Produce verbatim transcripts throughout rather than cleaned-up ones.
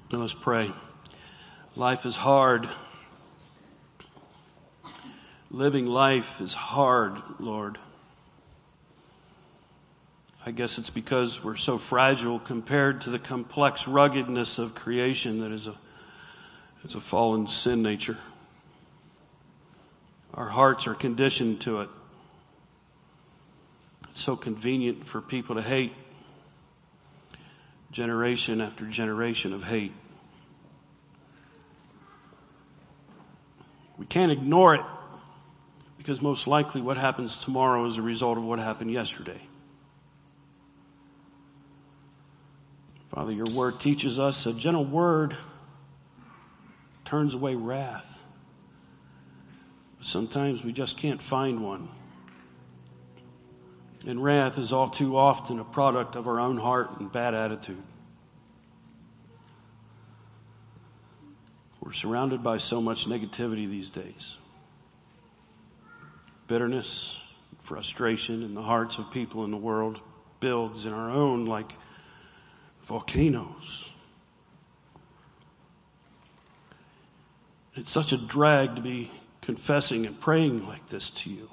Let us pray. Life is hard. Living life is hard, Lord. I guess it's because we're so fragile compared to the complex ruggedness of creation that is a, is a fallen sin nature. Our hearts are conditioned to it. It's so convenient for people to hate. Generation after generation of hate. We can't ignore it because most likely what happens tomorrow is a result of what happened yesterday. Father, your word teaches us a gentle word turns away wrath. But sometimes we just can't find one. And wrath is all too often a product of our own heart and bad attitude. We're surrounded by so much negativity these days. Bitterness, frustration in the hearts of people in the world builds in our own like volcanoes. It's such a drag to be confessing and praying like this to you.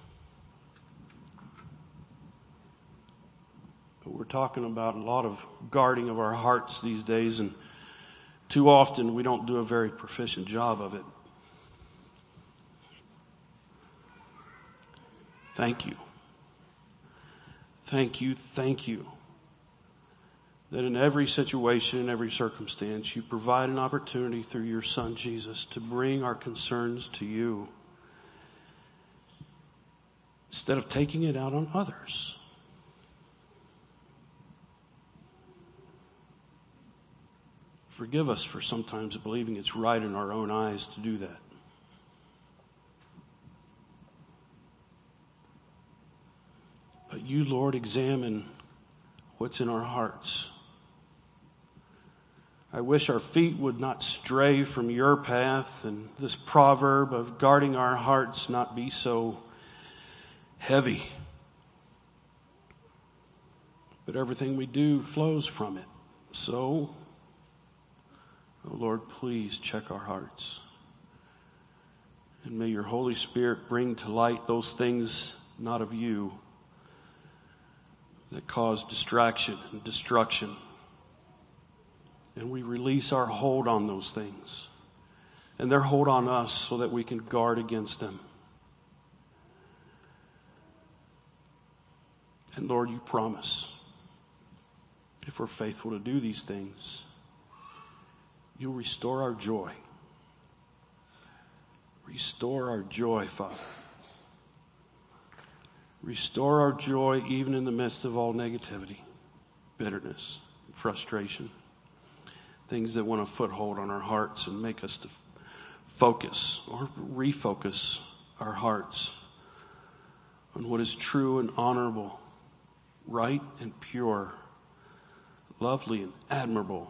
But we're talking about a lot of guarding of our hearts these days, and too often we don't do a very proficient job of it. Thank you. Thank you, thank you. That in every situation, in every circumstance, you provide an opportunity through your Son Jesus to bring our concerns to you instead of taking it out on others. Forgive us for sometimes believing it's right in our own eyes to do that. But you, Lord, examine what's in our hearts. I wish our feet would not stray from your path, and this proverb of guarding our hearts not be so heavy. But everything we do flows from it. So, oh Lord, please check our hearts. And may your Holy Spirit bring to light those things not of you that cause distraction and destruction. And we release our hold on those things. And their hold on us so that we can guard against them. And Lord, you promise, if we're faithful to do these things, you'll restore our joy. Restore our joy, Father. Restore our joy even in the midst of all negativity, bitterness, frustration, things that want a foothold on our hearts and make us to focus or refocus our hearts on what is true and honorable, right and pure, lovely and admirable.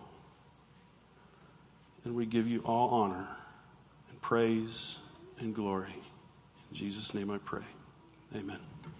And we give you all honor and praise and glory. In Jesus' name I pray. Amen.